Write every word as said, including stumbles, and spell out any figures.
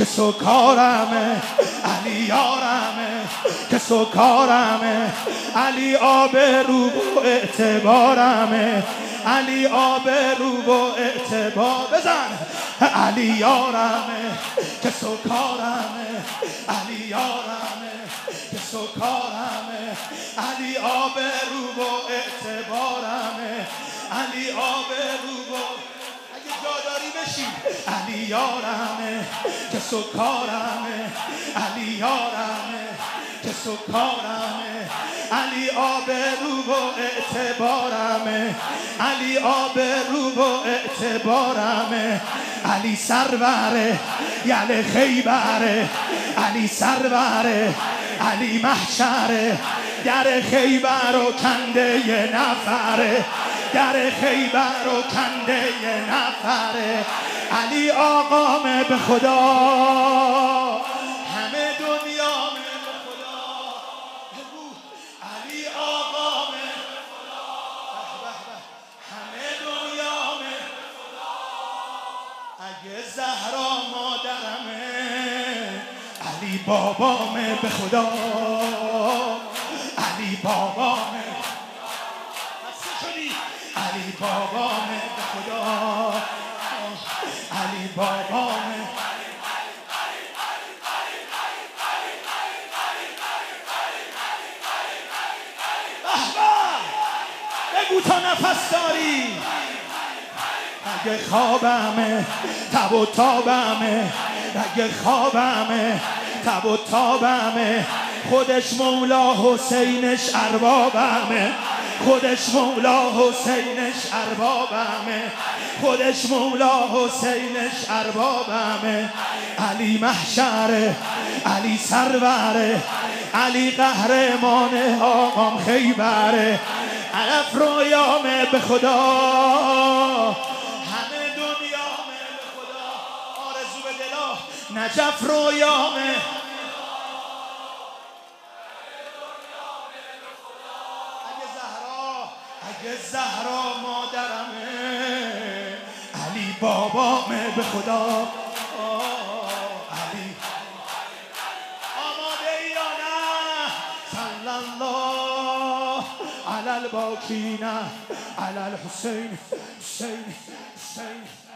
که سکارمه، علی یارمه که سکارمه، علی آبرو و اعتبارمه، علی آبرو و اعتبار. بزن علی یارمه که سکارمه، علی یارمه که سکارمه، علی آبرو و اعتبارمه، علی آبرو و اگه جا داری بشین. علی یارمه که سکارمه، علی یارمه که سکارمه، علی آبرو و اعتبارمه، علی آبرو و اعتبارمه، علی سروره یل خیبره، علی سروره علی محشره، در خیبر و کنده یه نفره، در خیبر و کنده یه نفره، علی آقامه به خدا، همه دنیامه به خدا، علی آقامه به خدا، همه دنیامه به خدا، اگه زهرا مادرمه، علی بابامه به خدا، علی بابامه، علی بابامه به خدا، علی بابامه. بگو تا نفس داری. اگه خوابمه تب و تابمه، اگه خوابمه تب و تابمه، خودش مولا حسینش اربابمه، خودش مولا حسینش اربابمه، خودش مولا حسینش اربابمه، علی محشره، علی سروره، علی قهرمان آقام خیبره، علف رویامه به خدا، همه دنیامه به خدا، آرزو به دلا نجف رویامه، اگه زهرا مادرمه، علی بابامه به خدا، علی آماده ای یا نه؟ صلی الله علی الباکین علی الحسین، حسین حسین